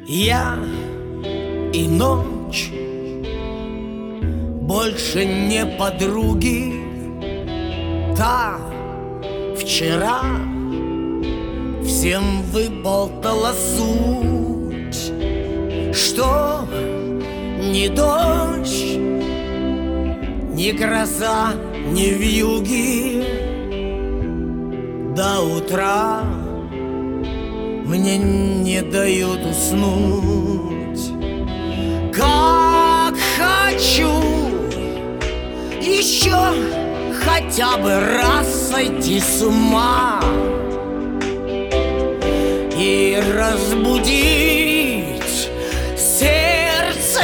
Я и ночь больше не подруги. Та вчера всем выболтала суть, что ни дождь, ни гроза, ни вьюги до утра мне не дают уснуть. Как хочу еще хотя бы раз сойти с ума и разбудить сердце.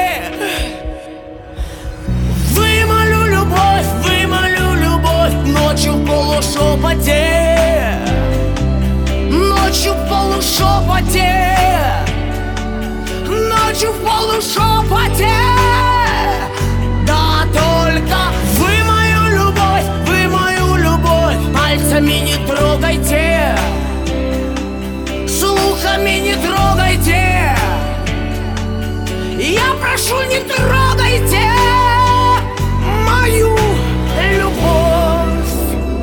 Вымолю любовь ночью в полушепоте, ночью в полушепоте, ночью в полушепоте. Да только вы мою любовь пальцами не трогайте, слухами не трогайте. Я прошу, не трогайте мою любовь.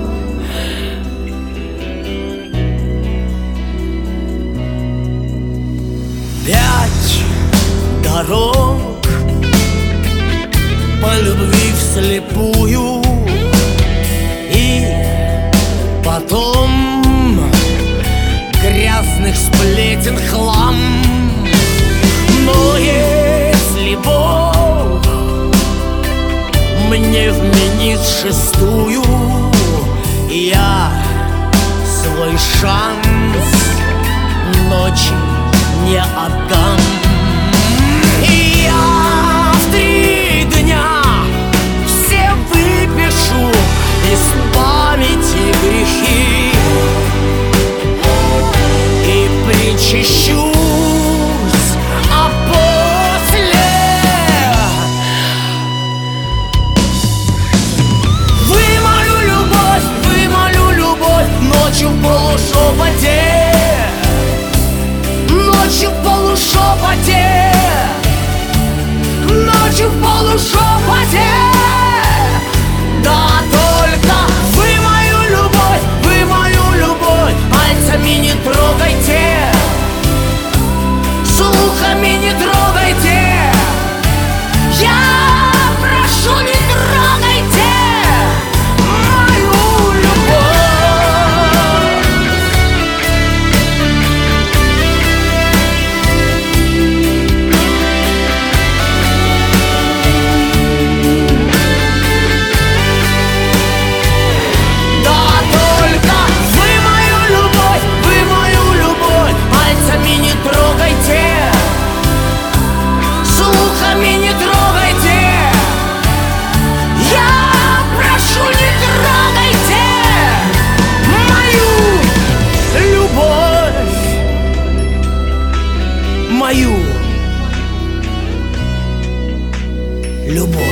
Пять дорог по любви вслепую, и потом грязных сплетен хлам. Но если Бог мне вменит шестую, я свой шанс ночи не отдам. И я в 3 дня все выпишу из памяти грехи и причащусь, а после вымолю любовь ночью в полушепоте, ночью в полушепоте, ночью в полушепоте. Да только вы мою любовь пальцами не трогайте, слухами не трогайте. Я прошу, не трогайте мою любовь.